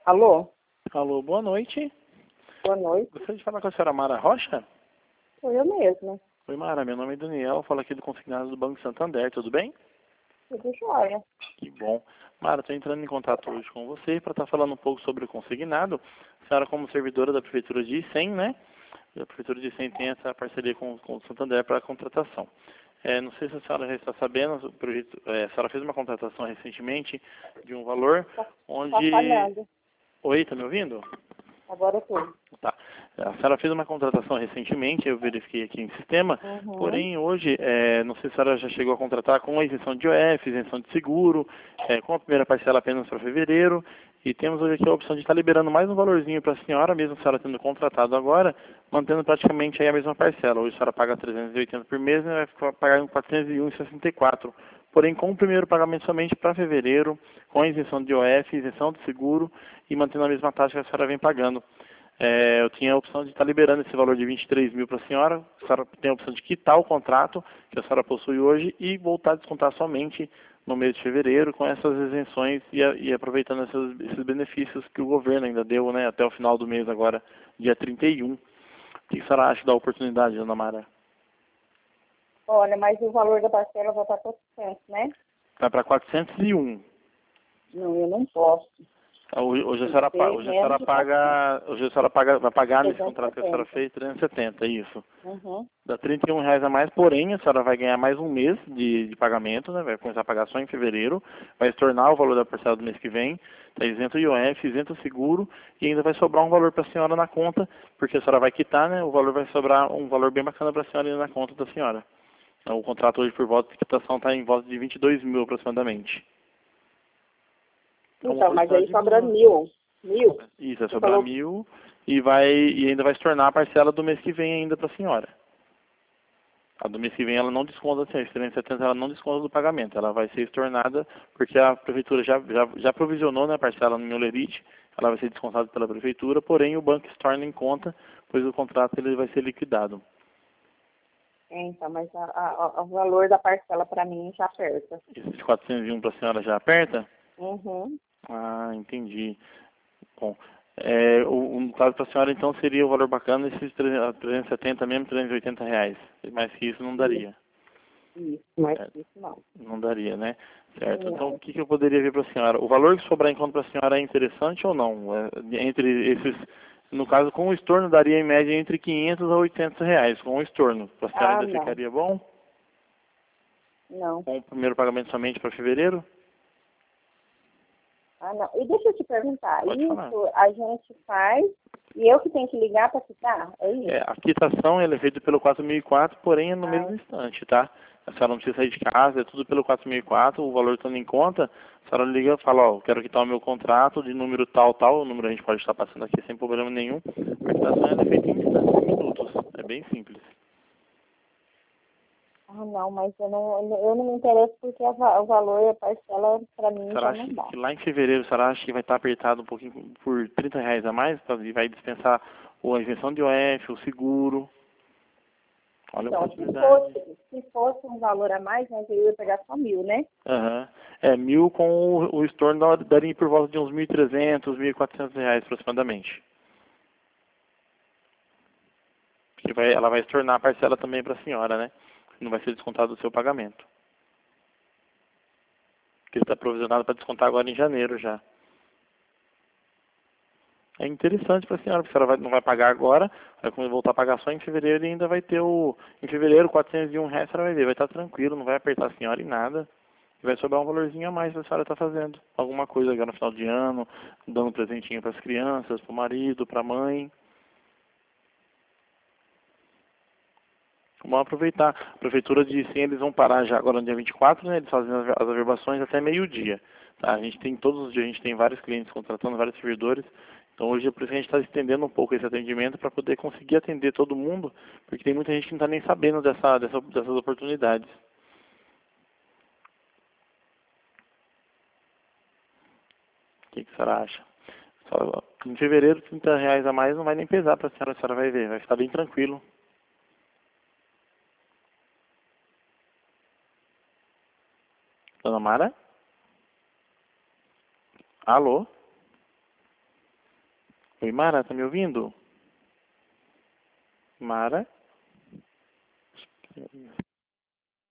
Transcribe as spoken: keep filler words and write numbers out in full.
Alô? Alô, boa noite. Boa noite. Gostaria de falar com a senhora Mara Rocha? Sou eu mesma. Oi, Mara, meu nome é Daniel, falo aqui do consignado do Banco Santander, tudo bem? Tudo jóia. Que bom. Mara, estou entrando em contato hoje com você para estar falando um pouco sobre o consignado. A senhora, como servidora da Prefeitura de Icém, né? A Prefeitura de Icém tem essa parceria com, com o Santander para a contratação. É, não sei se a senhora já está sabendo, o projeto, é, a senhora fez uma contratação recentemente de um valor Tá, tá onde... falhando. Oi, está me ouvindo? Agora eu tô. Tá. A senhora fez uma contratação recentemente, eu verifiquei aqui em sistema, Uhum. porém hoje, é, não sei se a senhora já chegou a contratar com a isenção de O F, isenção de seguro, é, com a primeira parcela apenas para fevereiro, e temos hoje aqui a opção de estar liberando mais um valorzinho para a senhora, mesmo a senhora tendo contratado agora, mantendo praticamente aí a mesma parcela. Hoje a senhora paga trezentos e oitenta por mês e vai ficar pagando quatrocentos e um vírgula sessenta e quatro. Porém, com o primeiro pagamento somente para fevereiro, com a isenção de O F, isenção de seguro e mantendo a mesma taxa que a senhora vem pagando. É, eu tinha a opção de estar liberando esse valor de vinte e três mil para a senhora. A senhora tem a opção de quitar o contrato que a senhora possui hoje e voltar a descontar somente no mês de fevereiro com essas isenções e, a, e aproveitando esses, esses benefícios que o governo ainda deu, né, até o final do mês agora, dia trinta e um. O que a senhora acha da oportunidade, dona Mara? Olha, mas o valor da parcela vai para quatrocentos, né? Vai para quatrocentos e um. Não, eu não posso. Hoje, hoje a Tem que senhora, pa- ser hoje a menos senhora de quatrocentos. paga, hoje a senhora paga, vai pagar nesse trezentos e contrato que a senhora setenta. fez trezentos e setenta, isso. Uhum. Dá trinta e um reais a mais, porém a senhora vai ganhar mais um mês de, de pagamento, né? Vai começar a pagar só em fevereiro, vai se tornar o valor da parcela do mês que vem, está isento I O F, isento seguro e ainda vai sobrar um valor para a senhora na conta, porque a senhora vai quitar, né? O valor vai sobrar um valor bem bacana para a senhora ir na conta da senhora. Então, o contrato hoje por volta de quitação está em volta de vinte e dois mil aproximadamente. Então Então, hoje mas está aí de sobra boa. mil. Mil? Isso, vai Você sobrar falou. mil e, vai, e ainda vai se tornar a parcela do mês que vem ainda para a senhora. A do mês que vem ela não desconta, assim, a trezentos e setenta ela não desconta do pagamento, ela vai ser estornada porque a prefeitura já, já, já provisionou, né, a parcela no meu lerite, ela vai ser descontada pela prefeitura, porém o banco estorna em conta, pois o contrato ele vai ser liquidado. É, então, mas a, a, a- o valor da parcela para mim já aperta. Esse de quatrocentos e um para a senhora já aperta? Uhum. Ah, entendi. Bom, é, o, o- no caso para a senhora então seria o valor bacana esses trezentos e setenta mesmo, trezentos e oitenta reais, mais que isso não Isso, daria. isso. Mais É, que isso, não. não daria, né? Certo. Então, o Não. que, que eu poderia ver para a senhora? O valor que sobrar em conta para a senhora é interessante ou não? É, entre esses, no caso, com o estorno, daria em média entre quinhentos a oitocentos reais com o estorno. Para a senhora Ah, ainda não. ficaria bom? Não. Com o primeiro pagamento somente para fevereiro? Ah, não. E deixa eu te perguntar, Pode falar. isso a gente faz e eu que tenho que ligar para quitar? É É, isso? a quitação ela é feita pelo quatro mil e quatro, porém é no Ah, mesmo instante, tá? A senhora não precisa sair de casa, é tudo pelo quatro mil e quatro, o valor estando em conta, a senhora liga e fala, ó, quero quitar o meu contrato de número tal, tal, o número a gente pode estar passando aqui sem problema nenhum. A quitação ela é feita em instantes, em minutos, é bem simples. ah, não, mas eu não, eu não me interesso porque a va- o valor e a parcela para A mim senhora já acha não dá. que lá em fevereiro, a senhora acha que vai estar apertado um pouquinho por trinta reais a mais, tá? E vai dispensar ou a isenção de O F, o seguro, olha a Então, se oportunidade. fosse, se fosse um valor a mais, mas eu ia pegar só mil, né? Aham. É, mil com o, o estorno dá- daria por volta de uns mil e trezentos, mil e quatrocentos reais aproximadamente. Que vai, ela vai estornar a parcela também para a senhora, né? Não vai ser descontado do seu pagamento. Porque está provisionado para descontar agora em janeiro já. É interessante para a senhora, porque a senhora vai, não vai pagar agora, vai voltar a pagar só em fevereiro e ainda vai ter o... Em fevereiro, quatrocentos e um reais, a senhora vai ver, vai estar tranquilo, não vai apertar a senhora em nada. E vai sobrar um valorzinho a mais que a senhora está fazendo. Alguma coisa agora no final de ano, dando um presentinho para as crianças, para o marido, para a mãe. Vamos aproveitar. A prefeitura disse sim, eles vão parar já agora no dia vinte e quatro, né? Eles fazem as as averbações até meio-dia. Tá? A gente tem todos os dias, a gente tem vários clientes contratando, vários servidores. Então hoje é por isso que a gente está estendendo um pouco esse atendimento para poder conseguir atender todo mundo, porque tem muita gente que não está nem sabendo dessa, dessa, dessas oportunidades. O que, que a senhora acha? Só, em fevereiro, trinta reais a mais não vai nem pesar para a senhora, a senhora vai ver, vai ficar bem tranquilo. Dona Mara? Alô? Oi, Mara, tá me ouvindo? Mara?